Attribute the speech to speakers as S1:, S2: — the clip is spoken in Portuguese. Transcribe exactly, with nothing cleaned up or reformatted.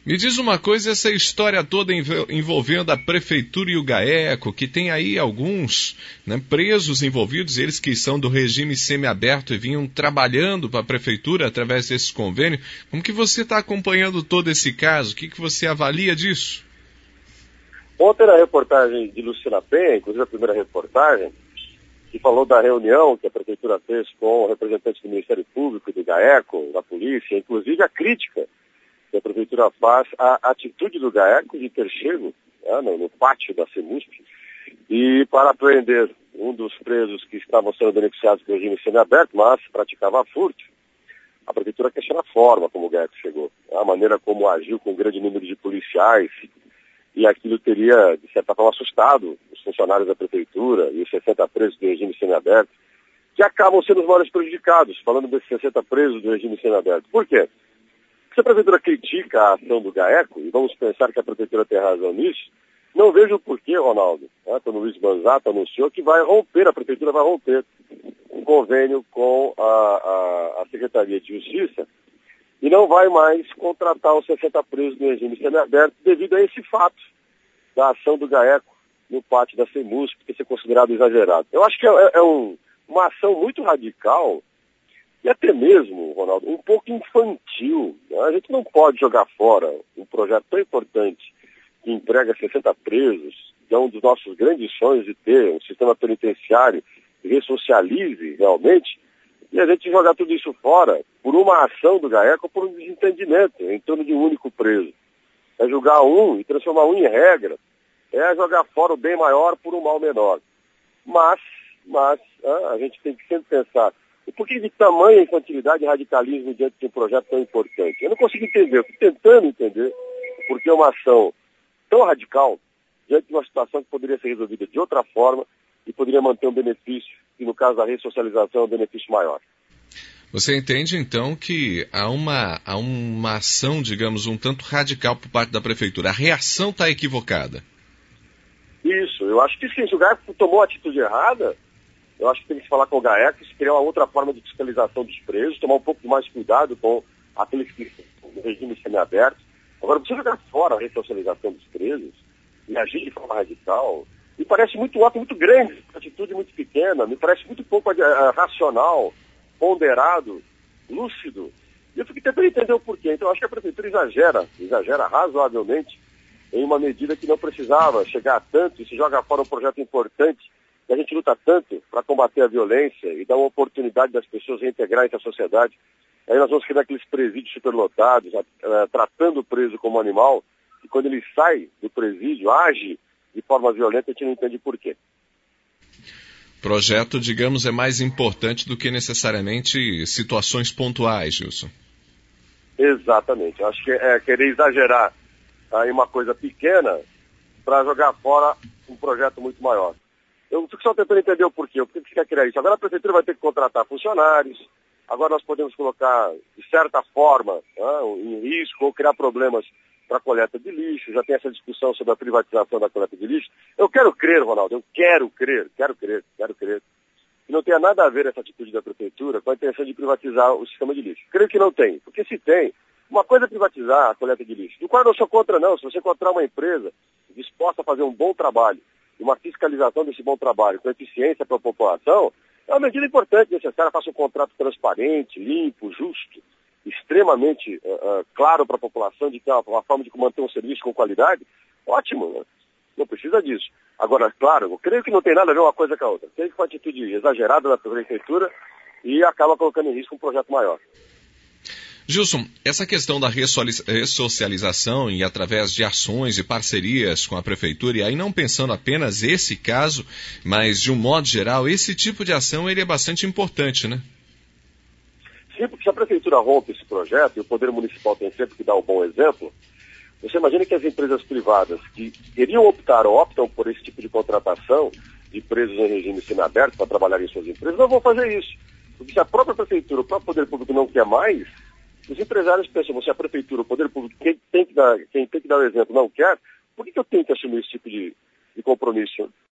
S1: Me diz uma coisa, essa história toda envolvendo a Prefeitura e o GAECO, que tem aí alguns, né, presos envolvidos, eles que são do regime semiaberto e vinham trabalhando para a Prefeitura através desse convênio. Como que você está acompanhando todo esse caso? O que, que você avalia disso?
S2: Ontem na reportagem de Luciana Penha, inclusive a primeira reportagem, que falou da reunião que a Prefeitura fez com representantes do Ministério Público, do GAECO, da Polícia, inclusive a crítica que a Prefeitura faz à atitude do GAECO de ter chego, né, no, no pátio da CEMUSP, e para prender um dos presos que estavam sendo beneficiados pelo regime semiaberto, mas praticava furto. A Prefeitura questiona a forma como o GAECO chegou, a maneira como agiu com um grande número de policiais, e aquilo teria, de certa forma, assustado os funcionários da Prefeitura e os sessenta presos do regime semiaberto, que acabam sendo os maiores prejudicados, falando desses sessenta presos do regime semiaberto. Por quê? Se a Prefeitura critica a ação do GAECO, e vamos pensar que a Prefeitura tem razão nisso, não vejo o porquê, Ronaldo, né, quando o Luiz Manzato anunciou que vai romper, a Prefeitura vai romper um convênio com a, a, a Secretaria de Justiça e não vai mais contratar os sessenta presos do regime semiaberto devido a esse fato da ação do GAECO no pátio da CEMUSP, que ser considerado exagerado. Eu acho que é, é um, uma ação muito radical e até mesmo, Ronaldo, um pouco infantil. Né? A gente não pode jogar fora um projeto tão importante que emprega sessenta presos, que é um dos nossos grandes sonhos de ter um sistema penitenciário que ressocialize realmente, e a gente jogar tudo isso fora por uma ação do GAECO, por um desentendimento em torno de um único preso. É julgar um e transformar um em regra, é jogar fora o bem maior por um mal menor. Mas, mas a gente tem que sempre pensar, e por que de tamanha infantilidade e radicalismo diante de um projeto tão importante? Eu não consigo entender, eu fico tentando entender por que uma ação tão radical diante de uma situação que poderia ser resolvida de outra forma e poderia manter um benefício, e no caso da ressocialização, um benefício maior.
S1: Você entende, então, que há uma, há uma ação, digamos, um tanto radical por parte da Prefeitura. A reação está equivocada.
S2: Isso, eu acho que sim. Se o GAECO tomou a atitude errada, eu acho que tem que se falar com o GAECO, se criar uma outra forma de fiscalização dos presos, tomar um pouco mais cuidado com aqueles que estão no regime semiaberto. Agora, você jogar fora a ressocialização dos presos e agir de forma radical, me parece muito alto, muito grande, atitude muito pequena, me parece muito pouco uh, racional, ponderado, lúcido. E eu fiquei tentando entender o porquê. Então, eu acho que a Prefeitura exagera, exagera razoavelmente em uma medida que não precisava chegar a tanto, e se joga fora um projeto importante, que a gente luta tanto para combater a violência e dar uma oportunidade das pessoas reintegrarem a sociedade. Aí nós vamos criar aqueles presídios superlotados, uh, tratando o preso como animal, e quando ele sai do presídio, age de forma violenta, a gente não entende por quê.
S1: Projeto, digamos, é mais importante do que necessariamente situações pontuais, Gilson.
S2: Exatamente. Acho que é querer exagerar aí uma coisa pequena para jogar fora um projeto muito maior. Eu fico só tentando entender o porquê. Por que você quer criar isso? Agora a Prefeitura vai ter que contratar funcionários, agora nós podemos colocar, de certa forma, né, em risco ou criar problemas para a coleta de lixo. Já tem essa discussão sobre a privatização da coleta de lixo. Eu quero crer, Ronaldo, eu quero crer, quero crer, quero crer, que não tenha nada a ver essa atitude da Prefeitura com a intenção de privatizar o sistema de lixo. Creio que não tem, porque se tem, uma coisa é privatizar a coleta de lixo, do qual eu não sou contra não. Se você encontrar uma empresa disposta a fazer um bom trabalho, e uma fiscalização desse bom trabalho com eficiência para a população, é uma medida importante, necessária, faça um contrato transparente, limpo, justo, extremamente uh, uh, claro para a população, de que é uma, uma forma de manter um serviço com qualidade, ótimo, né? Não precisa disso. Agora, claro, eu creio que não tem nada a ver uma coisa com a outra. Tem que uma atitude exagerada da Prefeitura e acaba colocando em risco um projeto maior.
S1: Gilson, essa questão da ressocialização e através de ações e parcerias com a Prefeitura, e aí não pensando apenas esse caso, mas de um modo geral, esse tipo de ação ele é bastante importante, né?
S2: Sim, porque se a Prefeitura rompe esse projeto, e o Poder Municipal tem sempre que dar um bom exemplo, você imagina que as empresas privadas que queriam optar ou optam por esse tipo de contratação de presos em regime semiaberto para trabalhar em suas empresas, não vão fazer isso. Porque se a própria Prefeitura, o próprio Poder Público não quer mais, os empresários pensam, se a Prefeitura, o Poder Público, quem tem que dar, quem tem que dar o exemplo não quer, por que, que eu tenho que assumir esse tipo de, de compromisso?